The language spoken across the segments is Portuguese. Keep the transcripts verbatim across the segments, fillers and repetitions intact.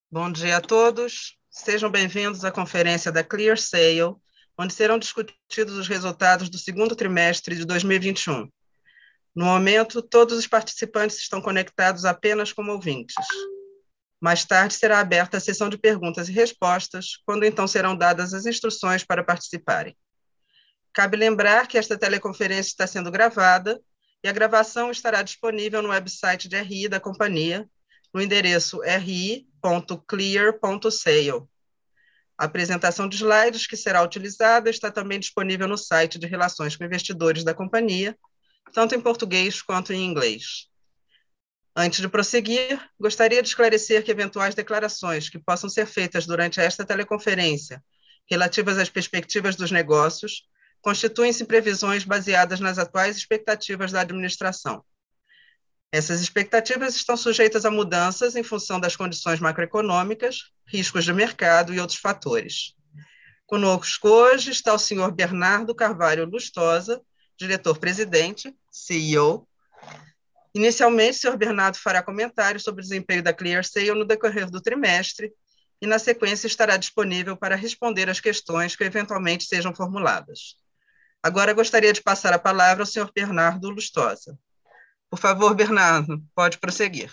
Bom dia a todos. Sejam bem-vindos à conferência da ClearSale, onde serão discutidos os resultados do segundo trimestre de dois mil e vinte e um. No momento, todos os participantes estão conectados apenas como ouvintes. Mais tarde será aberta a sessão de perguntas e respostas, quando então serão dadas as instruções para participarem. Cabe lembrar que esta teleconferência está sendo gravada e a gravação estará disponível no website de R I da companhia, no endereço r i ponto clear ponto sale. A apresentação de slides que será utilizada está também disponível no site de Relações com Investidores da companhia, tanto em português quanto em inglês. Antes de prosseguir, gostaria de esclarecer que eventuais declarações que possam ser feitas durante esta teleconferência, relativas às perspectivas dos negócios, constituem-se previsões baseadas nas atuais expectativas da administração. Essas expectativas estão sujeitas a mudanças em função das condições macroeconômicas, riscos de mercado e outros fatores. Conosco hoje está o senhor Bernardo Carvalho Lustosa, diretor-presidente, C E O. Inicialmente, o senhor Bernardo fará comentários sobre o desempenho da ClearSale no decorrer do trimestre e, na sequência, estará disponível para responder às questões que eventualmente sejam formuladas. Agora, gostaria de passar a palavra ao senhor Bernardo Lustosa. Por favor, Bernardo, pode prosseguir.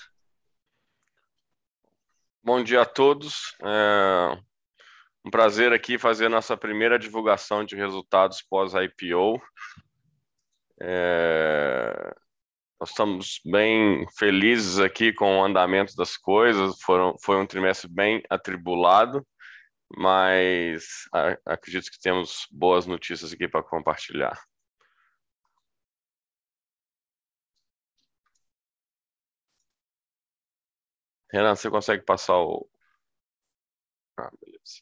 Bom dia a todos. É um prazer aqui fazer nossa primeira divulgação de resultados pós-I P O. É... Nós estamos bem felizes aqui com o andamento das coisas. Foram, foi um trimestre bem atribulado, mas acredito que temos boas notícias aqui para compartilhar. Renan, você consegue passar o... Ah, beleza.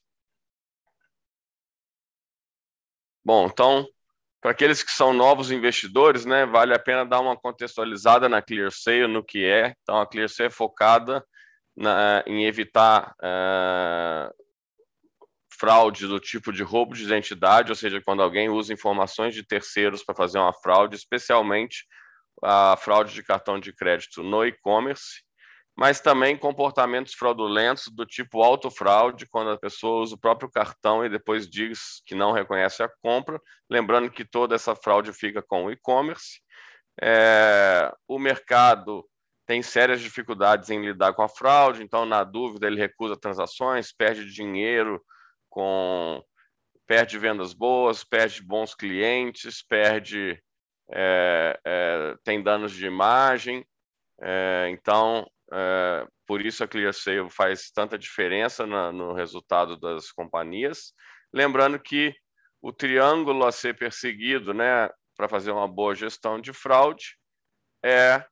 Bom, então, para aqueles que são novos investidores, né, vale a pena dar uma contextualizada na ClearSale, no que é. Então, a ClearSale é focada na, em evitar uh, fraude do tipo de roubo de identidade, ou seja, quando alguém usa informações de terceiros para fazer uma fraude, especialmente a fraude de cartão de crédito no e-commerce, mas também comportamentos fraudulentos do tipo autofraude, quando a pessoa usa o próprio cartão e depois diz que não reconhece a compra, lembrando que toda essa fraude fica com o e-commerce. É, o mercado tem sérias dificuldades em lidar com a fraude, então, na dúvida, ele recusa transações, perde dinheiro, com, perde vendas boas, perde bons clientes, perde, é, é, tem danos de imagem. É, então, é, por isso a ClearSale faz tanta diferença na, no resultado das companhias. Lembrando que o triângulo a ser perseguido, né, para fazer uma boa gestão de fraude é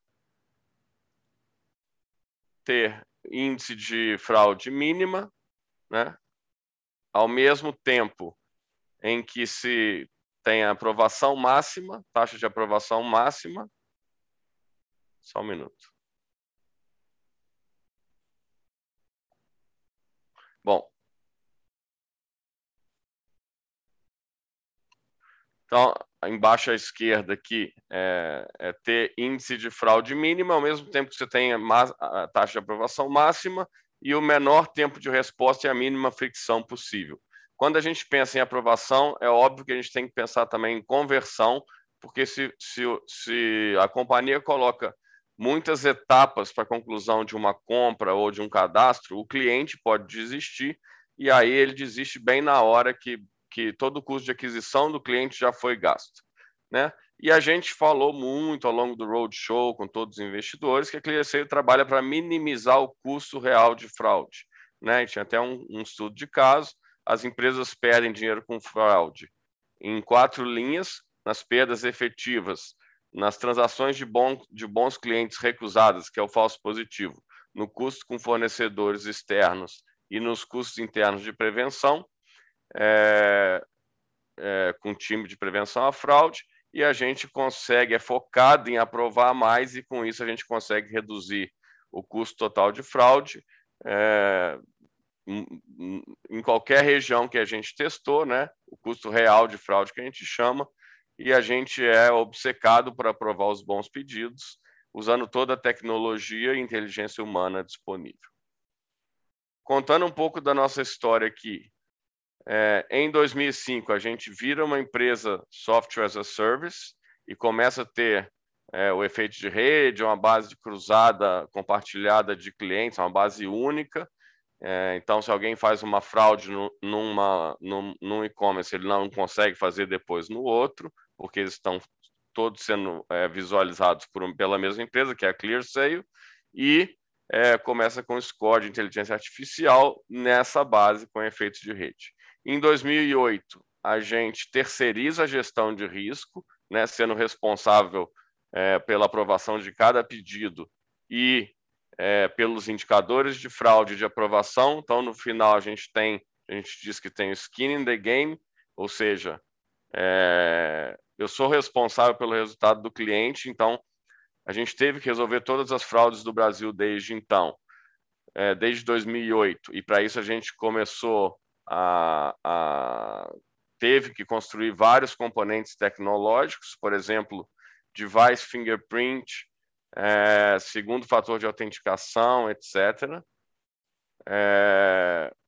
ter índice de fraude mínima, né, ao mesmo tempo em que se tem a aprovação máxima, taxa de aprovação máxima. Só um minuto. Bom, então, embaixo à esquerda aqui é, é ter índice de fraude mínima, ao mesmo tempo que você tem a, a taxa de aprovação máxima e o menor tempo de resposta e a mínima fricção possível. Quando a gente pensa em aprovação, é óbvio que a gente tem que pensar também em conversão, porque se, se, se a companhia coloca muitas etapas para a conclusão de uma compra ou de um cadastro, o cliente pode desistir, e aí ele desiste bem na hora que que todo o custo de aquisição do cliente já foi gasto, né? E a gente falou muito ao longo do roadshow com todos os investidores que a ClearSale trabalha para minimizar o custo real de fraude, né? A gente tinha até um, um estudo de caso, as empresas perdem dinheiro com fraude em quatro linhas, nas perdas efetivas, nas transações de, bom, de bons clientes recusadas, que é o falso positivo, no custo com fornecedores externos e nos custos internos de prevenção, É, é, com time de prevenção à fraude, e a gente consegue, é focado em aprovar mais, e com isso a gente consegue reduzir o custo total de fraude é, em qualquer região que a gente testou, né? O custo real de fraude que a gente chama, e a gente é obcecado por aprovar os bons pedidos, usando toda a tecnologia e inteligência humana disponível. contando um pouco da nossa história aqui, é, em dois mil e cinco a gente vira uma empresa Software as a Service e começa a ter é, o efeito de rede, uma base de cruzada compartilhada de clientes, uma base única. É, então, se alguém faz uma fraude no, numa, num, num e-commerce, ele não consegue fazer depois no outro, porque eles estão todos sendo é, visualizados por, pela mesma empresa, que é a ClearSale, e é, começa com o score de inteligência artificial nessa base com efeitos de rede. Em dois mil e oito, a gente terceiriza a gestão de risco, né, sendo responsável é, pela aprovação de cada pedido e É, pelos indicadores de fraude de aprovação. Então, no final, a gente tem, a gente diz que tem o skin in the game, ou seja, é, eu sou responsável pelo resultado do cliente, então a gente teve que resolver todas as fraudes do Brasil desde então, é, desde dois mil e oito, e para isso a gente começou a, a teve que construir vários componentes tecnológicos, por exemplo, device fingerprint, É, segundo fator de autenticação, etcétera. É...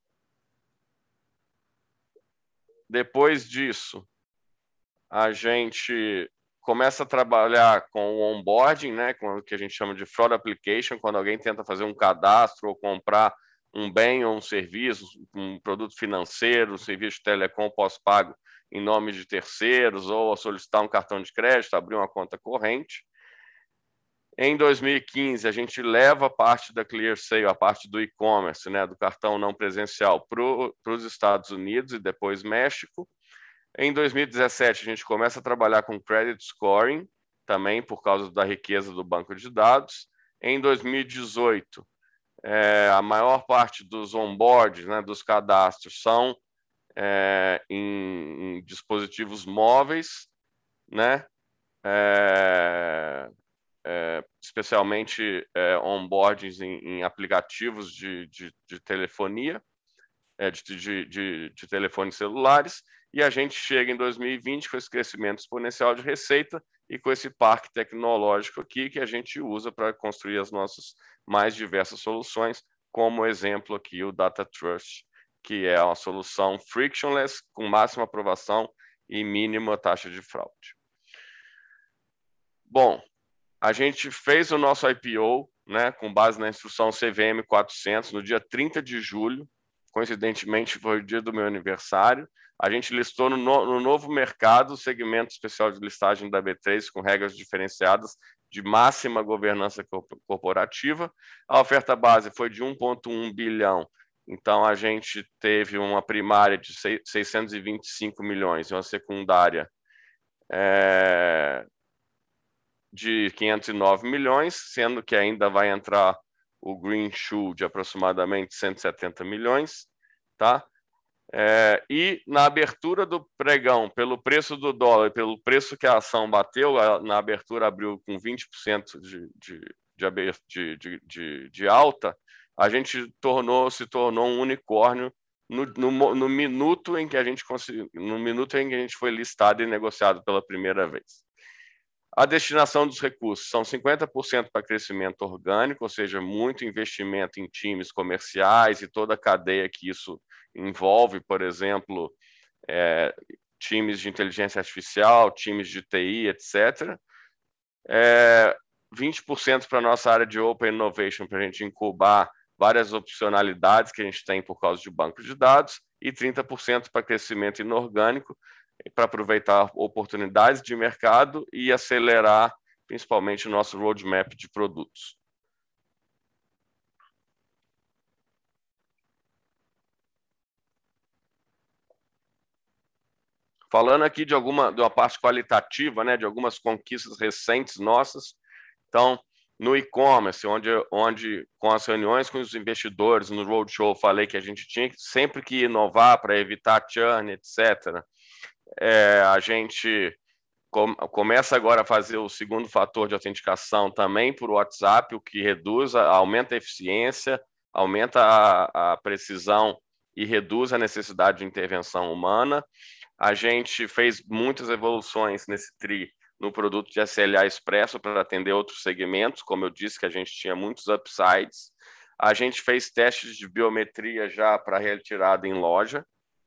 Depois disso, a gente começa a trabalhar com o onboarding, né, com o que a gente chama de fraud application, quando alguém tenta fazer um cadastro ou comprar um bem ou um serviço, um produto financeiro, um serviço de telecom pós-pago em nome de terceiros, ou solicitar um cartão de crédito, abrir uma conta corrente. Em dois mil e quinze, a gente leva a parte da ClearSale, a parte do e-commerce, né, do cartão não presencial, para os Estados Unidos e depois México. Em dois mil e dezessete, a gente começa a trabalhar com credit scoring, também por causa da riqueza do banco de dados. Em dois mil e dezoito, é, a maior parte dos onboards, né, dos cadastros, são é, em, em dispositivos móveis, né? É, É, especialmente é, onboardings em, em aplicativos de, de, de telefonia, é, de, de, de, de telefones celulares, e a gente chega em dois mil e vinte com esse crescimento exponencial de receita e com esse parque tecnológico aqui que a gente usa para construir as nossas mais diversas soluções, como exemplo aqui o Data Trust, que é uma solução frictionless, com máxima aprovação e mínima taxa de fraude. Bom, a gente fez o nosso I P O, né, com base na instrução C V M quatrocentos, no dia trinta de julho, coincidentemente foi o dia do meu aniversário. A gente listou no, no, no novo mercado o segmento especial de listagem da B três com regras diferenciadas de máxima governança corporativa. A oferta base foi de um vírgula um bilhão, então a gente teve uma primária de seiscentos e vinte e cinco milhões e uma secundária é, de quinhentos e nove milhões, sendo que ainda vai entrar o Green Shoe de aproximadamente cento e setenta milhões, tá? É, e na abertura do pregão, pelo preço do dólar, pelo preço que a ação bateu, na abertura abriu com vinte por cento de, de, de, de, de, de alta, a gente tornou, se tornou um unicórnio no, no, no minuto em que a gente conseguiu, no minuto em que a gente foi listado e negociado pela primeira vez. A destinação dos recursos são cinquenta por cento para crescimento orgânico, ou seja, muito investimento em times comerciais e toda a cadeia que isso envolve, por exemplo, é, times de inteligência artificial, times de T I, etcétera. É, vinte por cento para a nossa área de Open Innovation, para a gente incubar várias opcionalidades que a gente tem por causa de banco de dados, e trinta por cento para crescimento inorgânico, para aproveitar oportunidades de mercado e acelerar, principalmente, o nosso roadmap de produtos. Falando aqui de alguma de uma parte qualitativa, né, de algumas conquistas recentes nossas. Então, no e-commerce, onde, onde com as reuniões com os investidores, no roadshow, falei que a gente tinha sempre que inovar para evitar churn, etcétera. É, a gente com, começa agora a fazer o segundo fator de autenticação também por WhatsApp, o que reduz, aumenta a eficiência, aumenta a, a precisão e reduz a necessidade de intervenção humana. A gente fez muitas evoluções nesse tri no produto de S L A Expresso para atender outros segmentos, como eu disse que a gente tinha muitos upsides. A gente fez testes de biometria já para retirada em loja.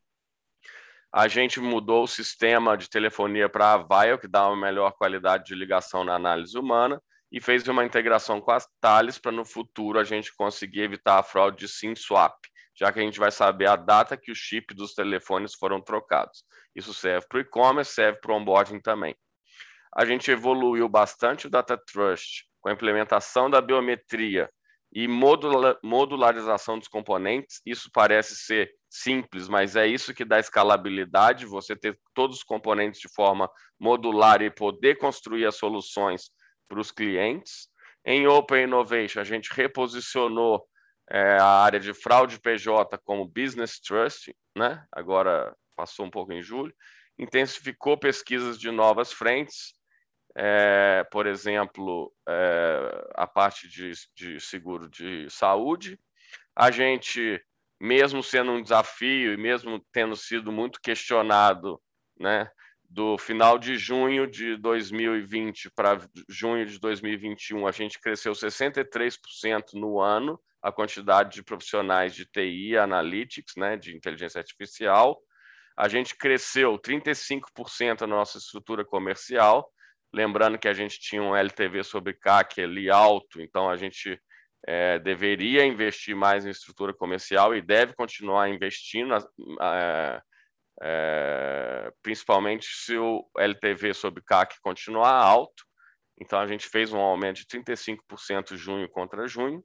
A gente mudou o sistema de telefonia para a Avaya, que dá uma melhor qualidade de ligação na análise humana, e fez uma integração com a Thales para, no futuro, a gente conseguir evitar a fraude de SIM swap, já que a gente vai saber a data que o chip dos telefones foram trocados. Isso serve para o e-commerce, serve para o onboarding também. A gente evoluiu bastante o Data Trust com a implementação da biometria e modula modularização dos componentes. Isso parece ser simples, mas é isso que dá escalabilidade, você ter todos os componentes de forma modular e poder construir as soluções para os clientes. Em Open Innovation, a gente reposicionou é, a área de fraude P J como Business Trust, né? Agora passou um pouco em julho, intensificou pesquisas de novas frentes, é, por exemplo, é, a parte de, de seguro de saúde. A gente, mesmo sendo um desafio e mesmo tendo sido muito questionado, né, do final de junho de dois mil e vinte para junho de dois mil e vinte e um, a gente cresceu sessenta e três por cento no ano, a quantidade de profissionais de T I, Analytics, né, de inteligência artificial. A gente cresceu trinta e cinco por cento a nossa estrutura comercial, lembrando que a gente tinha um L T V sobre C A C ali alto, então a gente é, deveria investir mais em estrutura comercial e deve continuar investindo, é, é, principalmente se o L T V sobre C A C continuar alto. Então a gente fez um aumento de trinta e cinco por cento junho contra junho.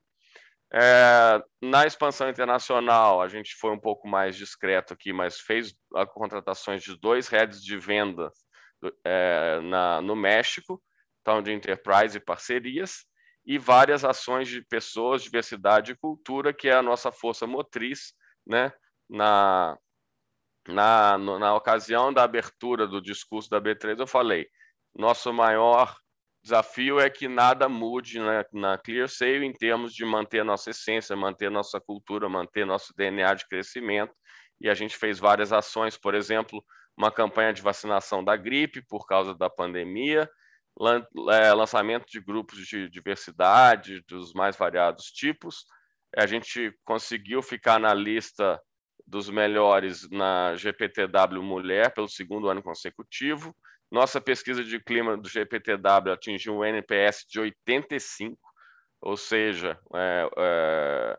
É, na expansão internacional, a gente foi um pouco mais discreto aqui, mas fez a contratações de dois heads de venda é, na, no México, então de enterprise e parcerias, e várias ações de pessoas, diversidade e cultura, que é a nossa força motriz, né? Na, na, na ocasião da abertura do discurso da B três, eu falei, nosso maior desafio é que nada mude na, na ClearSale em termos de manter nossa essência, manter nossa cultura, manter nosso D N A de crescimento, e a gente fez várias ações, por exemplo, uma campanha de vacinação da gripe por causa da pandemia, lançamento de grupos de diversidade dos mais variados tipos. A gente conseguiu ficar na lista dos melhores na G P T W Mulher pelo segundo ano consecutivo. Nossa pesquisa de clima do G P T W atingiu um N P S de oitenta e cinco, ou seja, é, é,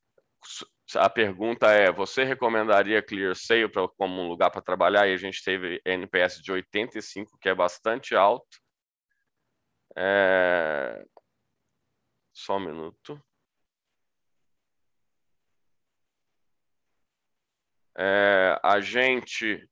a pergunta é, você recomendaria ClearSale pra, como um lugar para trabalhar? E a gente teve N P S de oitenta e cinco, que é bastante alto. É... Só um minuto. É, a gente,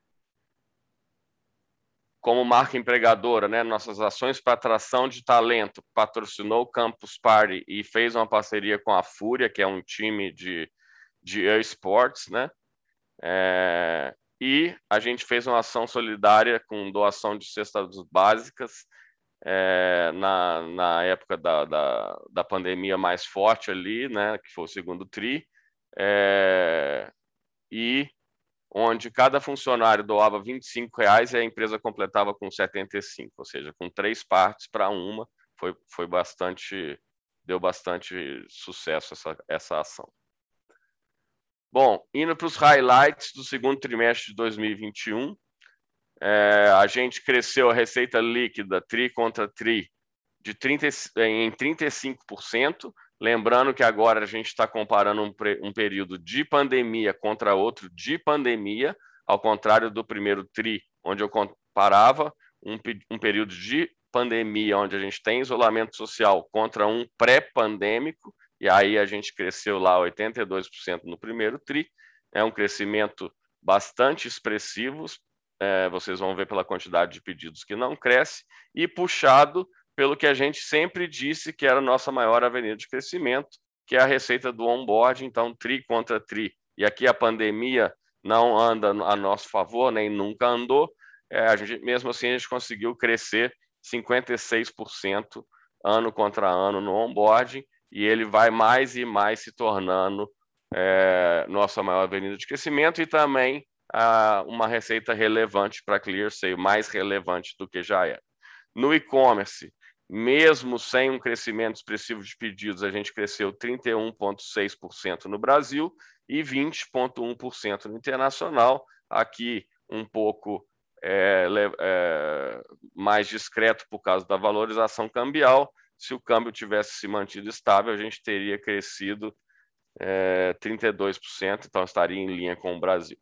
como marca empregadora, né, nossas ações para atração de talento, patrocinou o Campus Party e fez uma parceria com a Fúria, que é um time de, de esportes, né? É, e a gente fez uma ação solidária com doação de cestas básicas é, na, na época da, da, da pandemia mais forte ali, né, que foi o segundo tri, é, e onde cada funcionário doava vinte e cinco reais e a empresa completava com setenta e cinco, ou seja, com três partes para uma, foi, foi bastante, deu bastante sucesso essa, essa ação. Bom, indo para os highlights do segundo trimestre de dois mil e vinte e um, é, a gente cresceu a receita líquida tri contra tri de trinta, em trinta e cinco por cento, lembrando que agora a gente está comparando um, um período de pandemia contra outro de pandemia, ao contrário do primeiro tri, onde eu comparava um, um período de pandemia, onde a gente tem isolamento social, contra um pré-pandêmico, e aí a gente cresceu lá oitenta e dois por cento no primeiro tri, é um crescimento bastante expressivo, é, vocês vão ver pela quantidade de pedidos que não cresce, e puxado pelo que a gente sempre disse que era a nossa maior avenida de crescimento, que é a receita do onboard, então tri contra tri. E aqui a pandemia não anda a nosso favor, nem nunca andou, é, a gente, mesmo assim a gente conseguiu crescer cinquenta e seis por cento ano contra ano no onboarding, e ele vai mais e mais se tornando é, nossa maior avenida de crescimento e também ah, uma receita relevante para a ClearSale, mais relevante do que já era. No e-commerce, mesmo sem um crescimento expressivo de pedidos, a gente cresceu trinta e um vírgula seis por cento no Brasil e vinte vírgula um por cento no internacional, aqui um pouco é, é, mais discreto por causa da valorização cambial. Se o câmbio tivesse se mantido estável, a gente teria crescido é, trinta e dois por cento, então estaria em linha com o Brasil.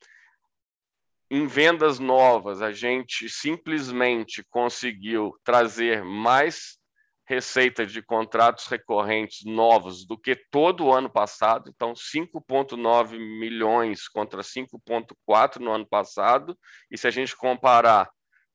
Em vendas novas, a gente simplesmente conseguiu trazer mais receita de contratos recorrentes novos do que todo o ano passado, então cinco vírgula nove milhões contra cinco vírgula quatro no ano passado, e se a gente comparar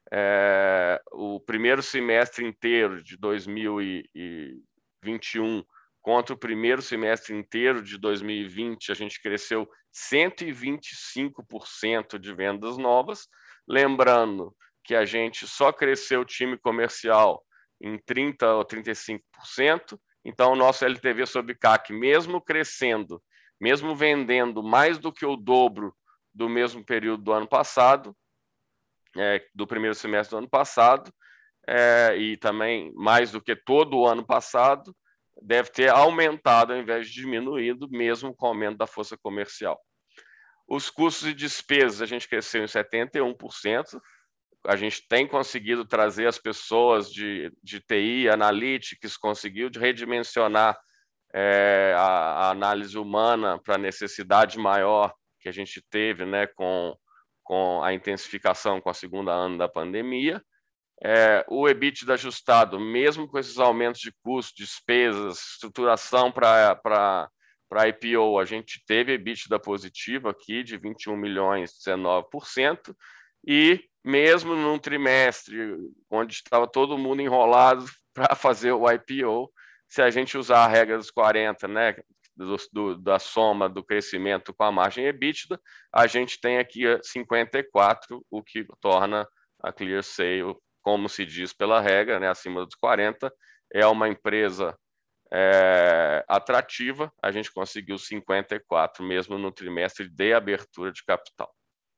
é, o primeiro semestre inteiro de dois mil e vinte e um contra o primeiro semestre inteiro de dois mil e vinte, a gente cresceu cento e vinte e cinco por cento de vendas novas, lembrando que a gente só cresceu o time comercial em trinta ou trinta e cinco por cento, então o nosso L T V sobre C A C, mesmo crescendo, mesmo vendendo mais do que o dobro do mesmo período do ano passado, é, do primeiro semestre do ano passado, é, e também mais do que todo o ano passado, deve ter aumentado ao invés de diminuído, mesmo com o aumento da força comercial. Os custos e despesas, a gente cresceu em setenta e um por cento, a gente tem conseguido trazer as pessoas de, de T I, analytics, conseguiu de redimensionar é, a, a análise humana para a necessidade maior que a gente teve, né, com, com a intensificação com a segunda ano da pandemia. É, o EBITDA ajustado, mesmo com esses aumentos de custos, despesas, estruturação para I P O, a gente teve EBITDA positivo aqui de vinte e um milhões, dezenove por cento, e mesmo num trimestre onde estava todo mundo enrolado para fazer o I P O, se a gente usar a regra dos quarenta, né, do, do, da soma do crescimento com a margem EBITDA, a gente tem aqui cinquenta e quatro, o que torna a ClearSale, como se diz pela regra, né, acima dos quarenta, é uma empresa é, atrativa. A gente conseguiu cinquenta e quatro, mesmo no trimestre de abertura de capital.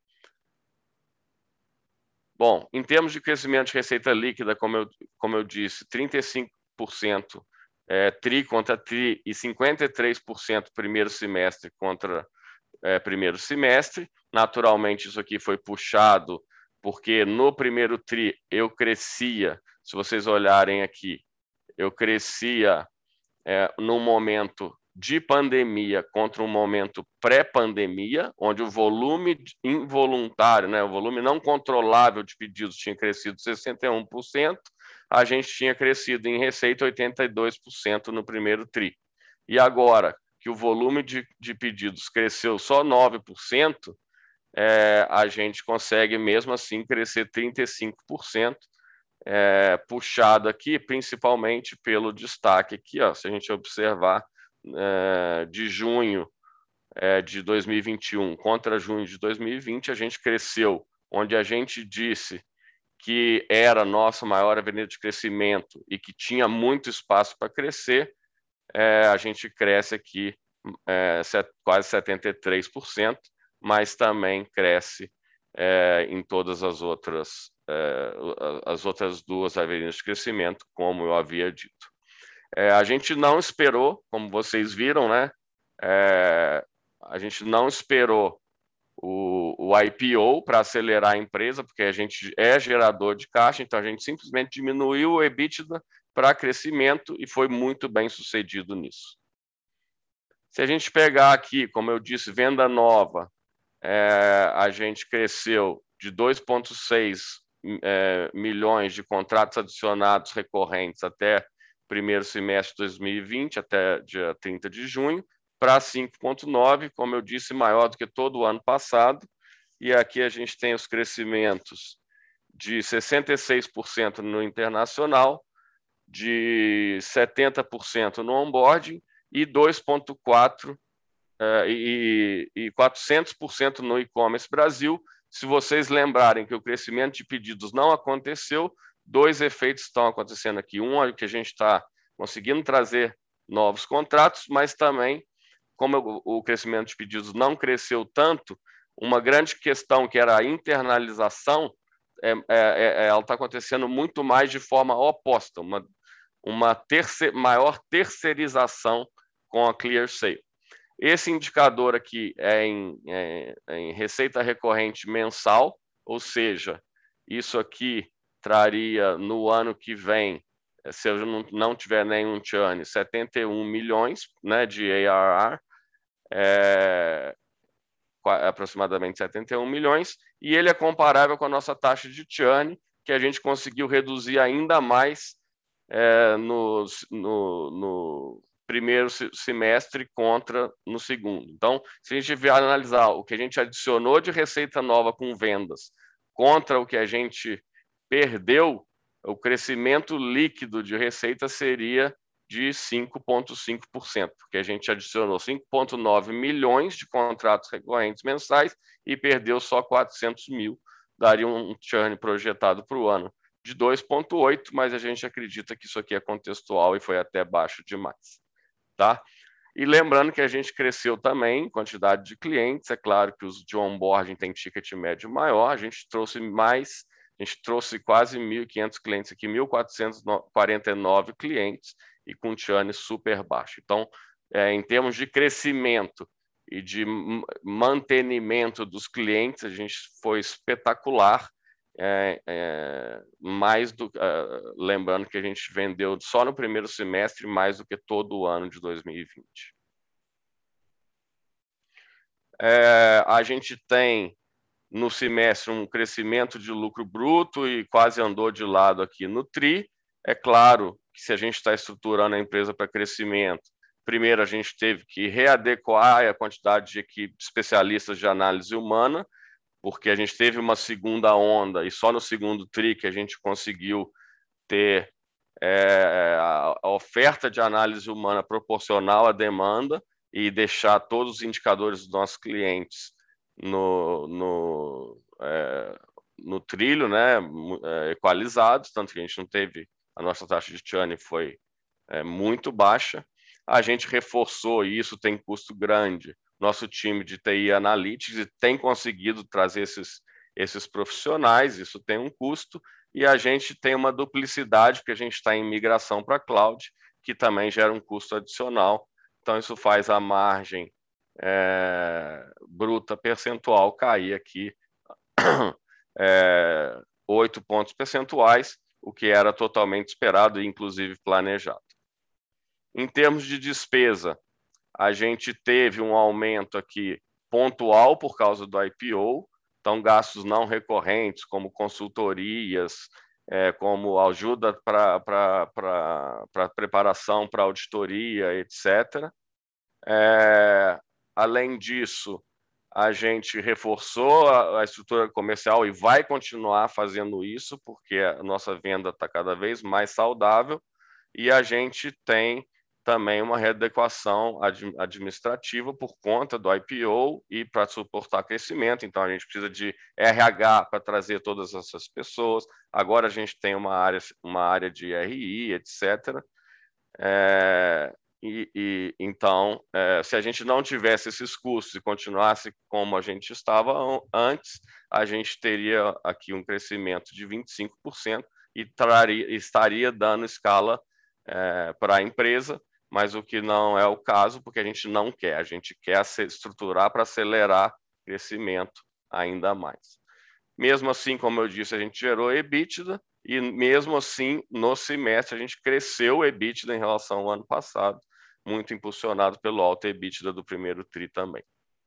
Bom, em termos de crescimento de receita líquida, como eu, como eu disse, trinta e cinco por cento é, tri contra tri e cinquenta e três por cento primeiro semestre contra é, primeiro semestre. Naturalmente, isso aqui foi puxado porque no primeiro tri eu crescia, se vocês olharem aqui, eu crescia é, num momento de pandemia contra um momento pré-pandemia, onde o volume involuntário, né, o volume não controlável de pedidos tinha crescido sessenta e um por cento, a gente tinha crescido em receita oitenta e dois por cento no primeiro tri. E agora que o volume de, de pedidos cresceu só nove por cento, É, a gente consegue mesmo assim crescer trinta e cinco por cento, é, puxado aqui principalmente pelo destaque aqui, ó, se a gente observar é, de junho é, de dois mil e vinte e um contra junho de dois mil e vinte, a gente cresceu onde a gente disse que era a nossa maior avenida de crescimento e que tinha muito espaço para crescer, é, a gente cresce aqui é, quase setenta e três por cento, mas também cresce é, em todas as outras, é, as outras duas avenidas de crescimento, como eu havia dito. É, a gente não esperou, como vocês viram, né? É, a gente não esperou o, o I P O para acelerar a empresa, porque a gente é gerador de caixa, então a gente simplesmente diminuiu o EBITDA para crescimento e foi muito bem sucedido nisso. Se a gente pegar aqui, como eu disse, venda nova, É, a gente cresceu de dois vírgula seis é, milhões de contratos adicionados recorrentes até primeiro semestre de dois mil e vinte, até dia trinta de junho, para cinco vírgula nove, como eu disse, maior do que todo o ano passado. E aqui a gente tem os crescimentos de sessenta e seis por cento no internacional, de setenta por cento no onboarding e dois vírgula quatro por cento Uh, e, e quatrocentos por cento no e-commerce Brasil. Se vocês lembrarem que o crescimento de pedidos não aconteceu, dois efeitos estão acontecendo aqui. Um é que a gente está conseguindo trazer novos contratos, mas também, como o crescimento de pedidos não cresceu tanto, uma grande questão que era a internalização é, é, ela está acontecendo muito mais de forma oposta, uma, uma terce, maior terceirização com a ClearSale. Esse indicador aqui é em, é, em receita recorrente mensal, ou seja, isso aqui traria no ano que vem, se eu não, não tiver nenhum churn, setenta e um milhões, né, de A R R, é, aproximadamente setenta e um milhões, e ele é comparável com a nossa taxa de churn, que a gente conseguiu reduzir ainda mais é, no, no, no primeiro semestre contra no segundo. Então, se a gente vier analisar o que a gente adicionou de receita nova com vendas contra o que a gente perdeu, o crescimento líquido de receita seria de cinco vírgula cinco por cento, porque a gente adicionou cinco vírgula nove milhões de contratos recorrentes mensais e perdeu só quatrocentos mil, daria um churn projetado para o ano de dois vírgula oito, mas a gente acredita que isso aqui é contextual e foi até baixo demais, tá? E lembrando que a gente cresceu também em quantidade de clientes, é claro que os de onboarding têm ticket médio maior, a gente trouxe mais, a gente trouxe quase mil e quinhentos clientes aqui, mil quatrocentos e quarenta e nove clientes, e com churn super baixo. Então, é, em termos de crescimento e de mantenimento dos clientes, a gente foi espetacular, é, é, mais do, uh, lembrando que a gente vendeu só no primeiro semestre mais do que todo o ano de dois mil e vinte. É, a gente tem no semestre um crescimento de lucro bruto e quase andou de lado aqui no tri. É claro que se a gente está estruturando a empresa para crescimento, primeiro a gente teve que readequar a quantidade de equipes especialistas de análise humana, porque a gente teve uma segunda onda e só no segundo tri que a gente conseguiu ter é, a, a oferta de análise humana proporcional à demanda e deixar todos os indicadores dos nossos clientes no, no, é, no trilho, né, é, equalizados, tanto que a gente não teve, a nossa taxa de churn foi é, muito baixa. A gente reforçou, e isso tem custo grande, nosso time de T I Analytics e tem conseguido trazer esses, esses profissionais, isso tem um custo, e a gente tem uma duplicidade, porque a gente está em migração para cloud, que também gera um custo adicional. Então, isso faz a margem é, bruta percentual cair aqui é, oito pontos percentuais, o que era totalmente esperado e, inclusive, planejado. Em termos de despesa, a gente teve um aumento aqui pontual por causa do I P O, então gastos não recorrentes, como consultorias, é, como ajuda para preparação para auditoria, etcétera. É, além disso, a gente reforçou a, a estrutura comercial e vai continuar fazendo isso, porque a nossa venda está cada vez mais saudável, e a gente tem também uma readequação administrativa por conta do I P O e para suportar crescimento. Então, a gente precisa de R H para trazer todas essas pessoas. Agora, a gente tem uma área, uma área de R I, etcétera. É, e, e, então, é, se a gente não tivesse esses custos e continuasse como a gente estava antes, a gente teria aqui um crescimento de vinte e cinco por cento e traria, estaria dando escala é, para a empresa, mas o que não é o caso, porque a gente não quer, a gente quer se estruturar para acelerar crescimento ainda mais. Mesmo assim, como eu disse, a gente gerou EBITDA e mesmo assim, no semestre, a gente cresceu o EBITDA em relação ao ano passado, muito impulsionado pelo alto EBITDA do primeiro tri também.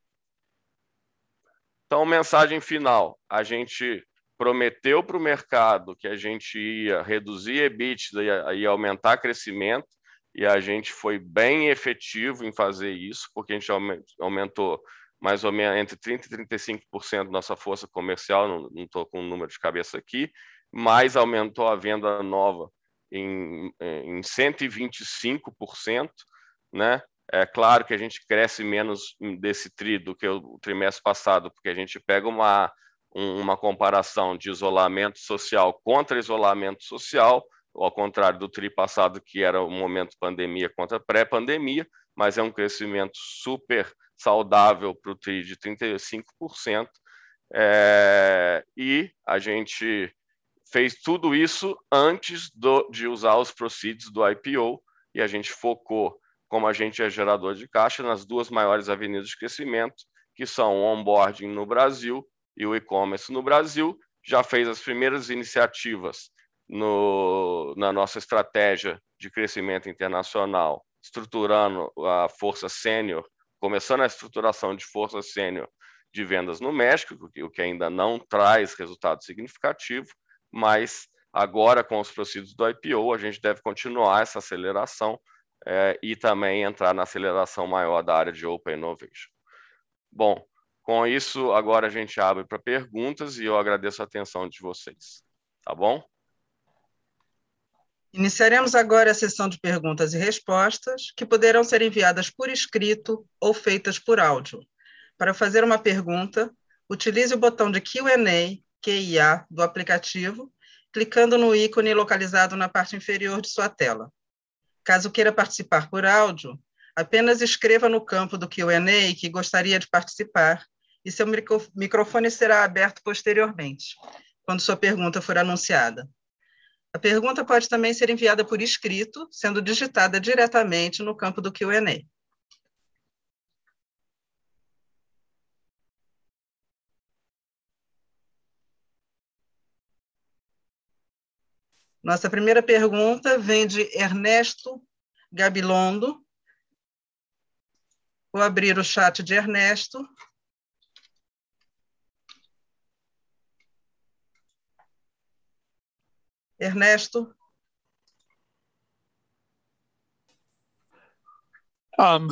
Então, mensagem final, a gente prometeu para o mercado que a gente ia reduzir EBITDA e ia aumentar crescimento, e a gente foi bem efetivo em fazer isso, porque a gente aumentou mais ou menos entre trinta por cento e trinta e cinco por cento da nossa força comercial, não estou com o número de cabeça aqui, mas aumentou a venda nova em, em cento e vinte e cinco por cento, né? É claro que a gente cresce menos desse tri do que o trimestre passado, porque a gente pega uma, uma comparação de isolamento social contra isolamento social, ao contrário do tri passado, que era o momento pandemia contra pré-pandemia, mas é um crescimento super saudável para o tri de trinta e cinco por cento. É, e a gente fez tudo isso antes do, de usar os proceeds do I P O, e a gente focou, como a gente é gerador de caixa, nas duas maiores avenidas de crescimento, que são o onboarding no Brasil e o e-commerce no Brasil. Já fez as primeiras iniciativas no, na nossa estratégia de crescimento internacional, estruturando a força sênior, começando a estruturação de força sênior de vendas no México, o que ainda não traz resultado significativo, mas agora com os proceeds do I P O, a gente deve continuar essa aceleração é, e também entrar na aceleração maior da área de Open Innovation. Bom, com isso, agora a gente abre para perguntas e eu agradeço a atenção de vocês. Tá bom? Iniciaremos agora a sessão de perguntas e respostas, que poderão ser enviadas por escrito ou feitas por áudio. Para fazer uma pergunta, utilize o botão de Q and A, Q I A, do aplicativo, clicando no ícone localizado na parte inferior de sua tela. Caso queira participar por áudio, apenas escreva no campo do Q and A que gostaria de participar e seu microfone será aberto posteriormente, quando sua pergunta for anunciada. A pergunta pode também ser enviada por escrito, sendo digitada diretamente no campo do Q and A. Nossa primeira pergunta vem de Ernesto Gabilondo. Vou abrir o chat de Ernesto. Ernesto. Um,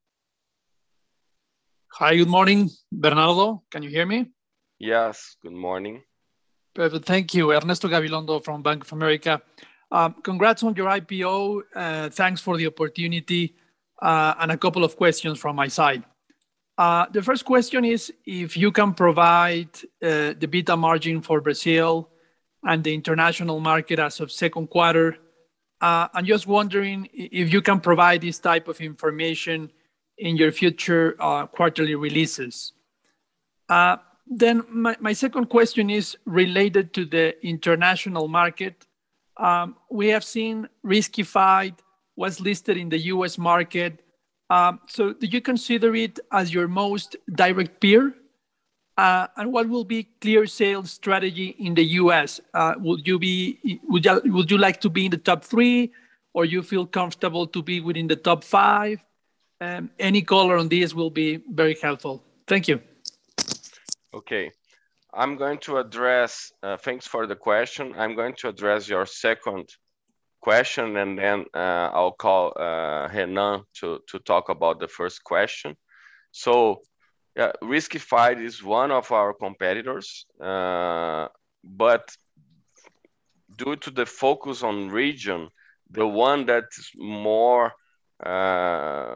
hi, good morning, Bernardo. Can you hear me? Yes, good morning. Perfect. Thank you. Ernesto Gabilondo from Bank of America. Um, congrats on your I P O. Uh, thanks for the opportunity. Uh, and a couple of questions from my side. Uh, the first question is if you can provide uh, the beta margin for Brazil and the international market as of second quarter. Uh, I'm just wondering if you can provide this type of information in your future uh, quarterly releases. Uh, then my, my second question is related to the international market. Um, we have seen Riskified was listed in the U S market. Um, so do you consider it as your most direct peer? Uh, and what will be ClearSale's strategy in the U S? Uh, would you be would you, would you like to be in the top three, or you feel comfortable to be within the top five? Um, any color on this will be very helpful. Thank you. Okay, I'm going to address, uh, thanks for the question. I'm going to address your second question, and then uh, I'll call uh, Renan to, to talk about the first question. So, yeah, Riskified is one of our competitors, uh, but due to the focus on region, the one that's more, uh,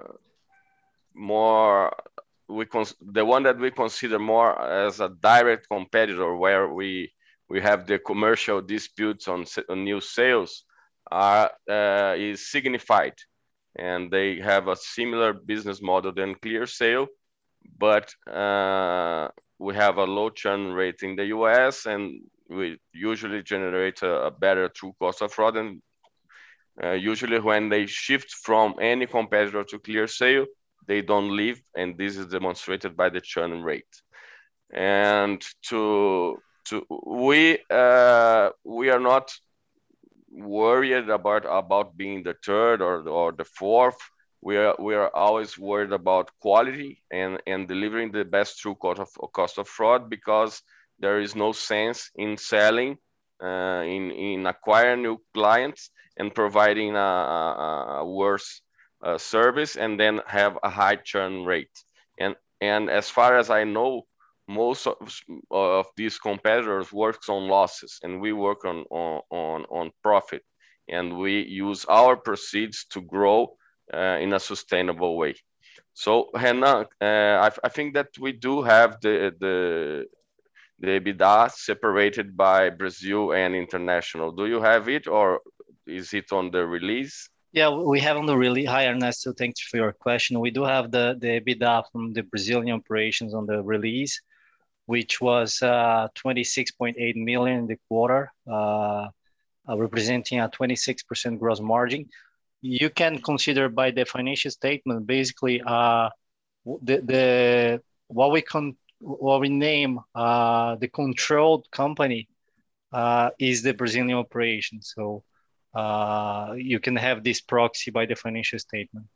more, we the one that we consider more as a direct competitor, where we we have the commercial disputes on, on new sales, are uh, is Signified, and they have a similar business model than ClearSale, but uh, we have a low churn rate in the U S, and we usually generate a, a better true cost of fraud. And uh, usually when they shift from any competitor to ClearSale, they don't leave, and this is demonstrated by the churn rate. And to to we uh, we are not worried about about being the third or or the fourth. We are we are always worried about quality and and delivering the best true cost of cost of fraud, because there is no sense in selling, uh, in in acquiring new clients and providing a, a, a worse uh, service and then have a high churn rate. And and as far as I know, most of, of these competitors works on losses, and we work on on on, on profit, and we use our proceeds to grow uh, in a sustainable way. So Renan, uh, I, I think that we do have the the the EBITDA separated by Brazil and international. Do you have it, or is it on the release? Yeah, we have on the release. Hi, Ernesto. Thanks for your question. We do have the, the EBITDA from the Brazilian operations on the release. which was uh, twenty-six point eight million in the quarter, uh, uh, representing a twenty-six percent gross margin. You can consider by the financial statement, basically, uh, the, the what we con what we name uh, the controlled company uh, is the Brazilian operation. So uh, you can have this proxy by the financial statement.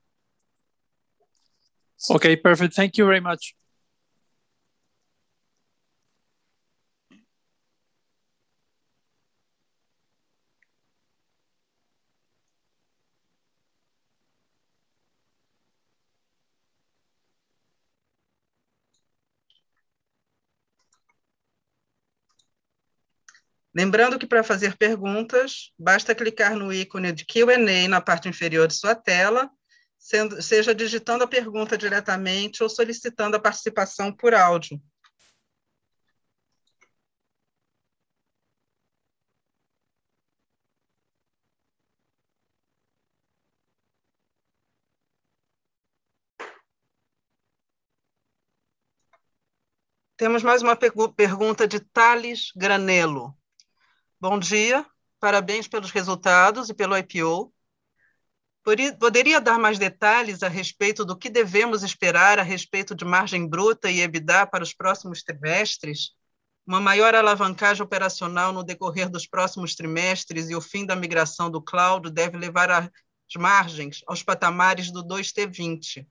Okay, perfect. Thank you very much. Lembrando que para fazer perguntas, basta clicar no ícone de Q and A na parte inferior de sua tela, sendo, seja digitando a pergunta diretamente ou solicitando a participação por áudio. Temos mais uma pergunta de Thales Granello. Bom dia, parabéns pelos resultados e pelo I P O. Poderia dar mais detalhes a respeito do que devemos esperar a respeito de margem bruta e EBITDA para os próximos trimestres? Uma maior alavancagem operacional no decorrer dos próximos trimestres e o fim da migração do cloud deve levar as margens aos patamares do dois T vinte.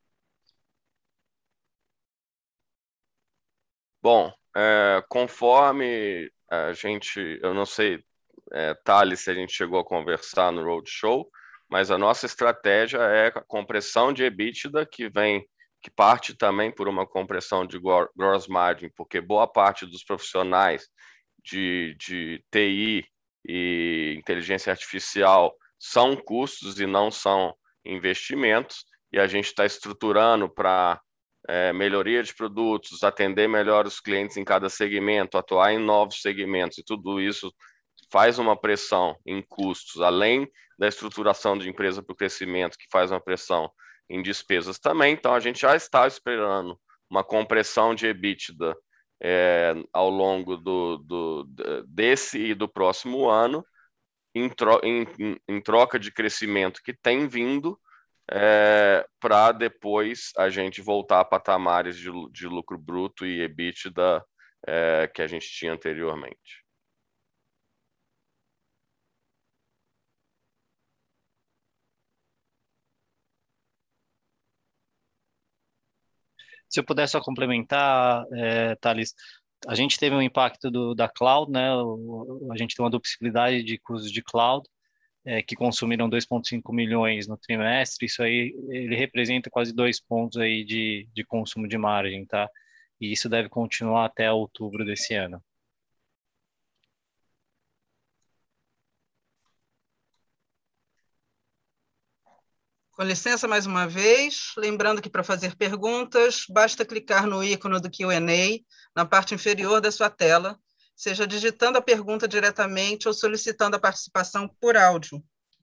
Bom, é, conforme a gente, eu não sei, é, Thales, se a gente chegou a conversar no Roadshow, mas a nossa estratégia é a compressão de EBITDA, que vem, que parte também por uma compressão de gross margin, porque boa parte dos profissionais de, de T I e inteligência artificial são custos e não são investimentos, e a gente está estruturando para É, melhoria de produtos, atender melhor os clientes em cada segmento, atuar em novos segmentos, e tudo isso faz uma pressão em custos, além da estruturação de empresa para o crescimento, que faz uma pressão em despesas também. Então, a gente já está esperando uma compressão de EBITDA é, ao longo do, do, desse e do próximo ano, em, tro em, em troca de crescimento que tem vindo, É, para depois a gente voltar a patamares de, de lucro bruto e EBITDA é, que a gente tinha anteriormente. Se eu puder só complementar, é, Thales, a gente teve um impacto do, da cloud, né? O, a gente tem uma duplicidade de custos de cloud, É, que consumiram dois vírgula cinco milhões no trimestre. Isso aí, ele representa quase dois pontos aí de, de consumo de margem, tá? E isso deve continuar até outubro desse ano. Com licença, mais uma vez, lembrando que para fazer perguntas, basta clicar no ícone do Q and A na parte inferior da sua tela, seja digitando a pergunta diretamente ou solicitando a participação por áudio.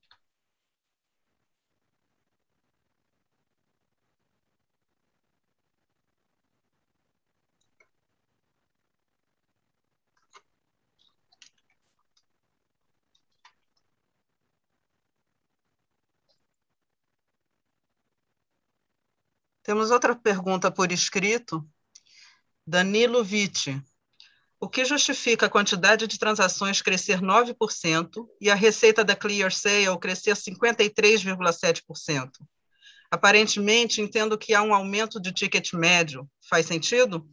Temos outra pergunta por escrito. Danilo Vitti. O que justifica a quantidade de transações crescer nove por cento e a receita da ClearSale crescer cinquenta e três vírgula sete por cento? Aparentemente, entendo que há um aumento de ticket médio. Faz sentido?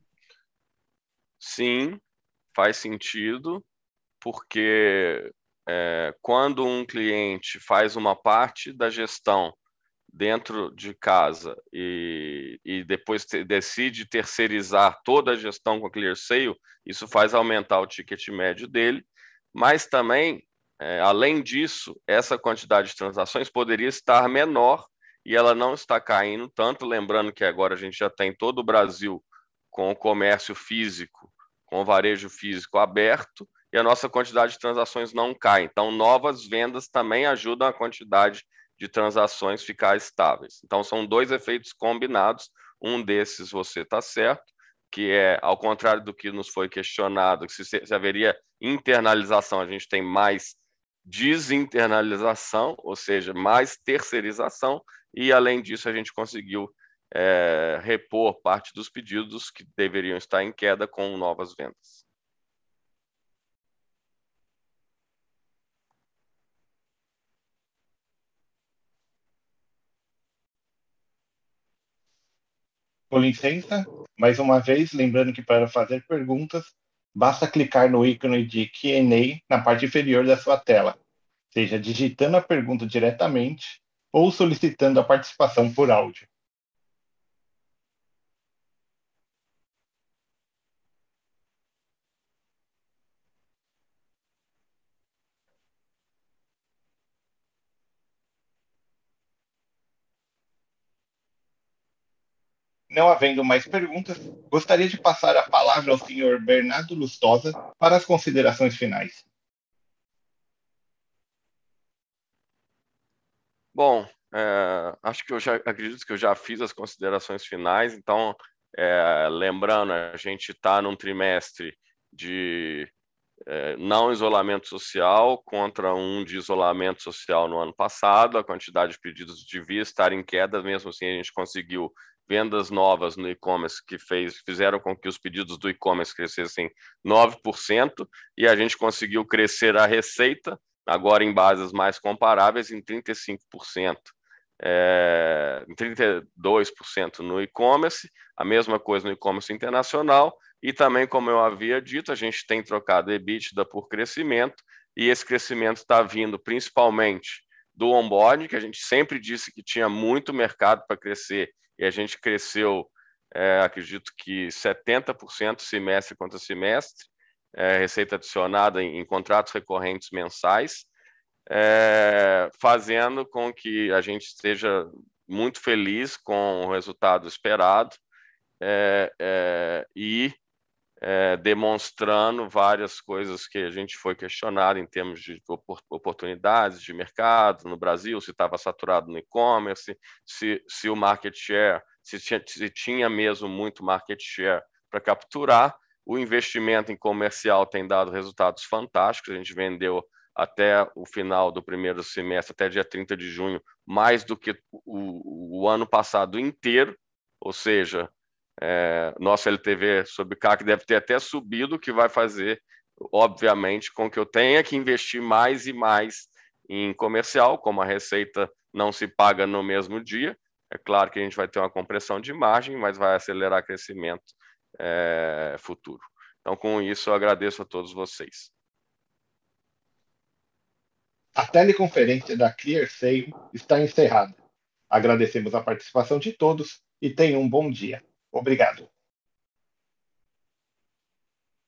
Sim, faz sentido, porque é, quando um cliente faz uma parte da gestão dentro de casa e, e depois te, decide terceirizar toda a gestão com a ClearSale, isso faz aumentar o ticket médio dele, mas também, é, além disso, essa quantidade de transações poderia estar menor e ela não está caindo tanto, lembrando que agora a gente já tem todo o Brasil com o comércio físico, com o varejo físico aberto, e a nossa quantidade de transações não cai. Então, novas vendas também ajudam a quantidade de transações ficar estáveis. Então, são dois efeitos combinados. Um desses você está certo, que é, ao contrário do que nos foi questionado, que se, se haveria internalização, a gente tem mais desinternalização, ou seja, mais terceirização, e além disso a gente conseguiu é, repor parte dos pedidos que deveriam estar em queda com novas vendas. Com licença, mais uma vez, lembrando que para fazer perguntas, basta clicar no ícone de Q and A na parte inferior da sua tela, seja digitando a pergunta diretamente ou solicitando a participação por áudio. Não havendo mais perguntas, gostaria de passar a palavra ao senhor Bernardo Lustosa para as considerações finais. Bom, é, acho que eu já acredito que eu já fiz as considerações finais, então, é, lembrando, a gente está num trimestre de é, não isolamento social contra um de isolamento social no ano passado, a quantidade de pedidos devia estar em queda, mesmo assim a gente conseguiu vendas novas no e-commerce que fez, fizeram com que os pedidos do e-commerce crescessem nove por cento e a gente conseguiu crescer a receita, agora em bases mais comparáveis, em trinta e cinco por cento. É, em trinta e dois por cento no e-commerce, a mesma coisa no e-commerce internacional, e também, como eu havia dito, a gente tem trocado EBITDA por crescimento, e esse crescimento está vindo principalmente do onboarding, que a gente sempre disse que tinha muito mercado para crescer, e a gente cresceu, é, acredito que setenta por cento semestre contra semestre, é, receita adicionada em, em contratos recorrentes mensais, é, fazendo com que a gente esteja muito feliz com o resultado esperado é, é, e é, demonstrando várias coisas que a gente foi questionado em termos de oportunidades de mercado no Brasil, se estava saturado no e-commerce, se, se o market share, se tinha, se tinha mesmo muito market share para capturar. O investimento em comercial tem dado resultados fantásticos, a gente vendeu até o final do primeiro semestre, até dia trinta de junho, mais do que o, o ano passado inteiro, ou seja, é, nosso L T V sobre C A C deve ter até subido, o que vai fazer, obviamente, com que eu tenha que investir mais e mais em comercial, como a receita não se paga no mesmo dia. É claro que a gente vai ter uma compressão de margem, mas vai acelerar crescimento é, futuro. Então, com isso, eu agradeço a todos vocês. A teleconferência da ClearSale está encerrada. Agradecemos a participação de todos e tenham um bom dia. Obrigado.